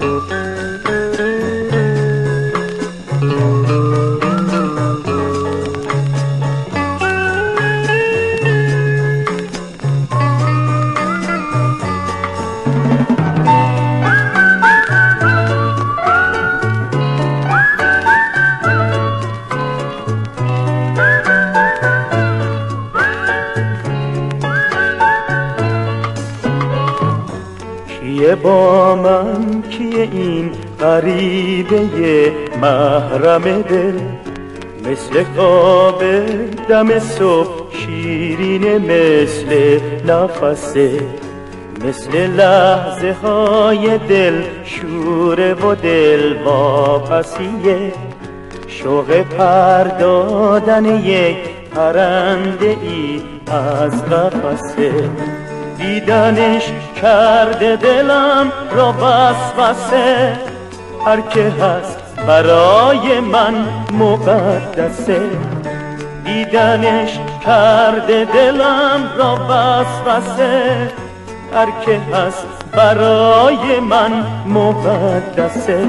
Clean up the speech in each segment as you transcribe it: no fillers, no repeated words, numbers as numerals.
کیه با من، کیه این غریبه محرم دل؟ مثل خواب دم صبح شیرین، مثل نفسه، مثل لحظه های دل شوره و دل واپسیه. شوق پر دادن یک پرنده ای از قفسه. دیدنش کرده دلم را وسوسه. هر که هست برای من مقدسه. دیدنش کرده دلم را وسوسه. هر که هست برای من مقدسه.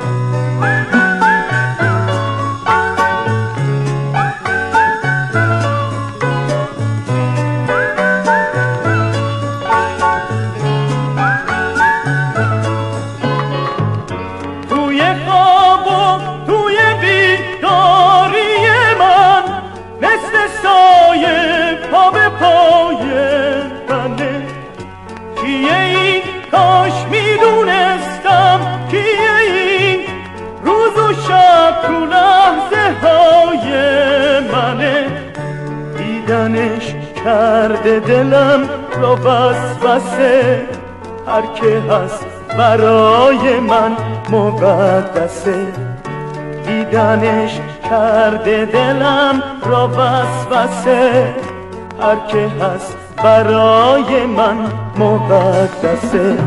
کیه این؟ کاش میدونستم کیه این. روز و شب تو لحظه های منه. دیدنش کرده دلم را وسوسه. هر که هست برای من مقدسه. دیدنش کرده دلم را وسوسه. هر که هست برای من مقدسه.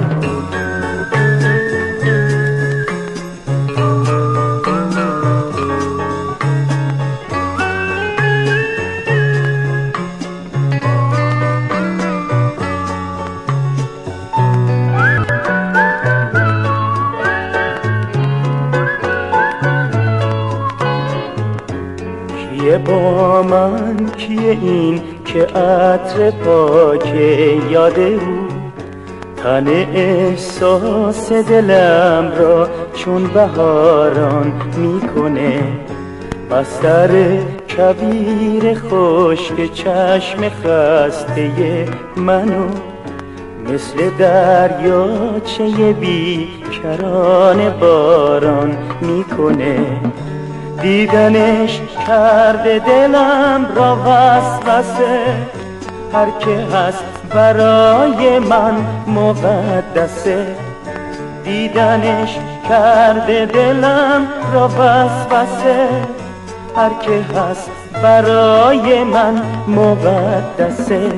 کیه با من، کیه این که عطر پاک یاد او تن احساس دلم را چون بهاران میکنه؟ بستر کبیر خشک چشم خسته منو مثل دریاچه بیکران باران میکنه. دیدنش کرده دلم را وسوسه. هر که هست برای من مقدسه. دیدنش کرده دلم را وسوسه. هر که هست برای من مقدسه.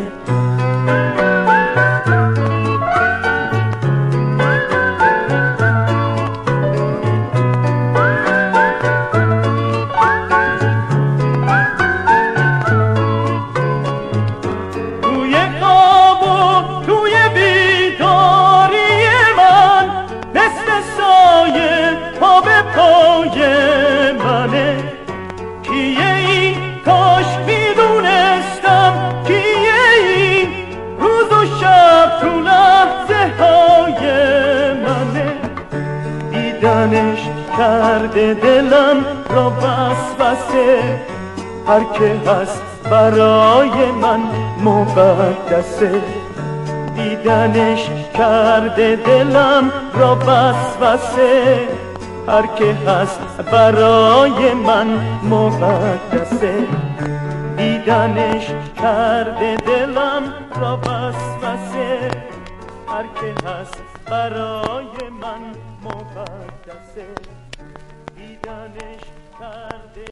کیه این؟ کاش میدونستم کیه این. روز و شب تو لحظه های منه. دیدنش کرده دلم را وسوسه. هر که هست برای من مقدسه. دیدنش کرده دلم را وسوسه. هر که هست برای من مقدسه. دیدنش کرده دلم را وسوسه. هر که هست برای من مقدسه. دیدنش کرده